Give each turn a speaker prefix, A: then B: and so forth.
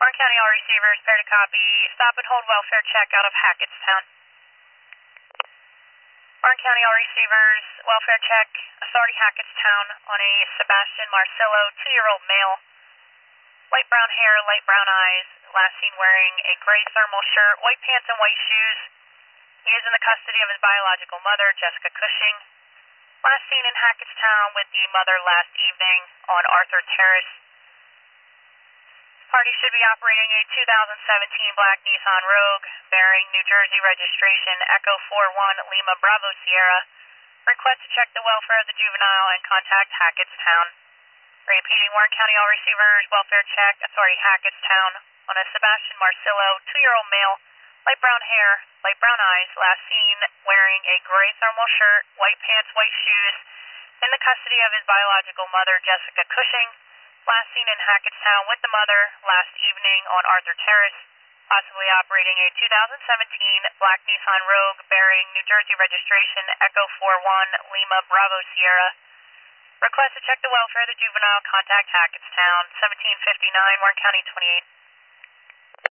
A: Warren County all receivers, fair to copy. Stop and hold welfare check out of Hackettstown. Warren County all receivers, welfare check, Authority Hackettstown on a Sebastian Marcillo, 2-year-old male. Light brown hair, light brown eyes, last seen wearing a gray thermal shirt, white pants and white shoes. He is in the custody of his biological mother, Jessica Cushing. Last seen in Hackettstown with the mother last evening on Arthur Terrace. Party should be operating a 2017 black Nissan Rogue, bearing New Jersey registration Echo 41 Lima Bravo Sierra. Request to check the welfare of the juvenile and contact Hackettstown. Repeating, Warren County all receivers, welfare check, Authority Hackettstown on a Sebastian Marcillo, 2-year-old male, light brown hair, light brown eyes, last seen wearing a gray thermal shirt, white pants, white shoes, in the custody of his biological mother, Jessica Cushing. Last seen in Hackettstown with the mother last evening on Arthur Terrace, possibly operating a 2017 black Nissan Rogue bearing New Jersey registration Echo 41 Lima Bravo Sierra. Request to check the welfare of the juvenile, contact Hackettstown, 1759 Warren County 28.